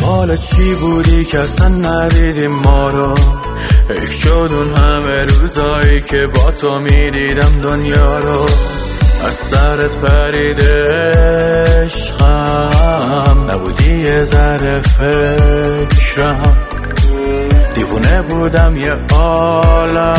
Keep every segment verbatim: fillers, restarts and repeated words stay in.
حالت چی بودی که اصلا ندیدیم ما رو؟ حیف شد اون همه روزایی که با تو میدیدم دنیا رو. از سرت پریده عشقم، نبودی یه ذره فکرم. دیوونه بودم یه عالمه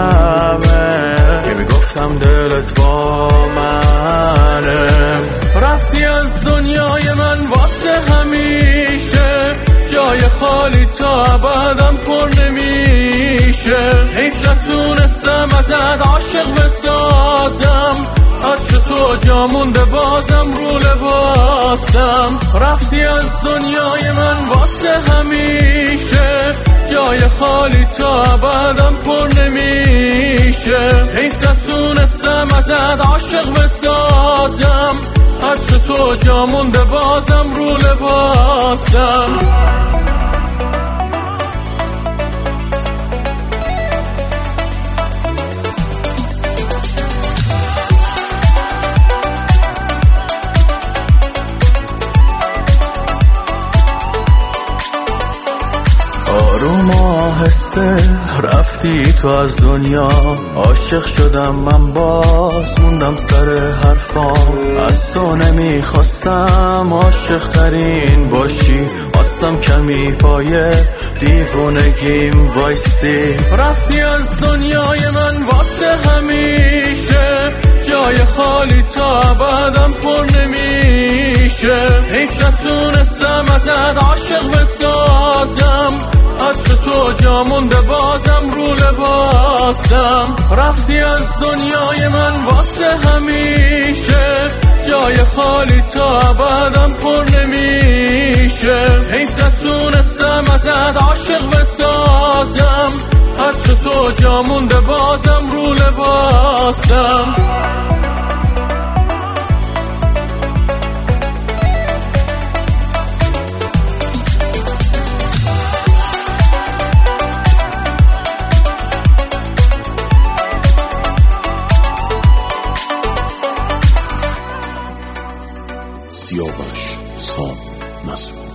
که میگفتم دلت با منه. رفتی از دنیای من واسه همیشه، جای خالی تا ابدم پر نمیشه. حیف نتونستم ازت عاشق بسازم، عطر تو جا مونده بازم رو لباسم. رفتی از دنیای من واسه همیشه، جای خالی تا ابدم پر نمیشه. حیف نتونستم ازت عاشق بسازم، عطر تو جا مونده بازم رو لباسم. آروم آهسته رفتی تو از دنیا، عاشق شدم من باز موندم سر حرفام. از تو نمیخواستم عاشق ترین باشی، خواستم کمی پایه دیوونگیم وایسی. رفتی از دنیای من واسه همیشه، جای خالی تا ابدم پر نمیشه. حیف نتونستم ازت عاشق بسازم، عطر تو جا مونده بازم رو لباسم. رفتی از دنیای من واسه همیشه، جای خالی تا ابدم پر نمیشه. حیف نتونستم ازت عاشق بسازم، عطر تو جا مونده بازم رو لباسم. سیاوش سام مسعود.